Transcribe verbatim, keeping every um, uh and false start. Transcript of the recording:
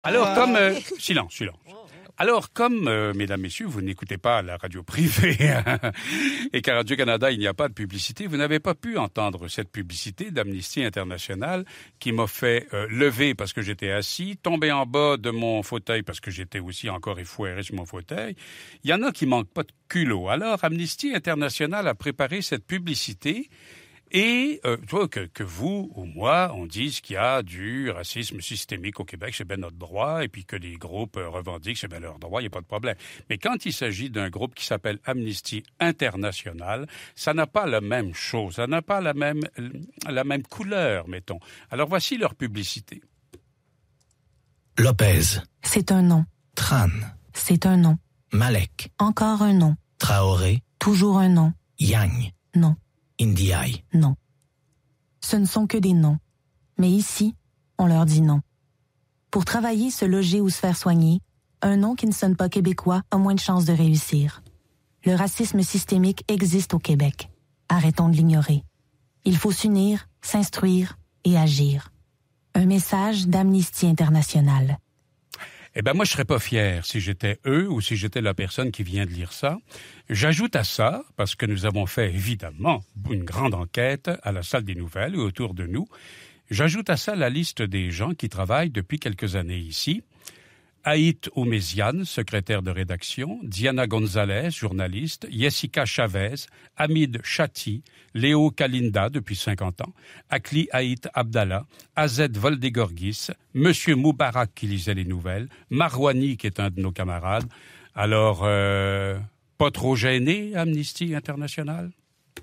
Alors, comme... Euh, silence, silence. Alors, comme, euh, mesdames, messieurs, vous n'écoutez pas la radio privée et qu'à Radio-Canada, il n'y a pas de publicité, vous n'avez pas pu entendre cette publicité d'Amnesty International qui m'a fait euh, lever parce que j'étais assis, tomber en bas de mon fauteuil parce que j'étais aussi encore effoiré sur mon fauteuil. Il y en a qui manquent pas de culot. Alors, Amnesty International a préparé cette publicité. Et euh, tu vois, que, que vous ou moi, on dise qu'il y a du racisme systémique au Québec, c'est bien notre droit, et puis que les groupes euh, revendiquent, c'est bien leur droit, il n'y a pas de problème. Mais quand il s'agit d'un groupe qui s'appelle Amnesty International, ça n'a pas la même chose, ça n'a pas la même, la même couleur, mettons. Alors voici leur publicité. Lopez. C'est un nom. Tran. C'est un nom. Malek. Encore un nom. Traoré. Toujours un nom. Yang. Non. Ndiaye. Non. Ce ne sont que des noms. Mais ici, on leur dit non. Pour travailler, se loger ou se faire soigner, un nom qui ne sonne pas québécois a moins de chances de réussir. Le racisme systémique existe au Québec. Arrêtons de l'ignorer. Il faut s'unir, s'instruire et agir. Un message d'Amnesty International. Eh ben moi, je serais pas fier si j'étais eux ou si j'étais la personne qui vient de lire ça. J'ajoute à ça, parce que nous avons fait évidemment une grande enquête à la salle des nouvelles et autour de nous, j'ajoute à ça la liste des gens qui travaillent depuis quelques années ici. Aït Ouméziane, secrétaire de rédaction, Diana Gonzalez, journaliste, Jessica Chavez, Hamid Chati, Léo Kalinda depuis cinquante ans, Akli Aït Abdallah, Azed Voldegorgis, Monsieur Moubarak qui lisait les nouvelles, Marouani qui est un de nos camarades. Alors, euh, pas trop gêné, Amnesty International?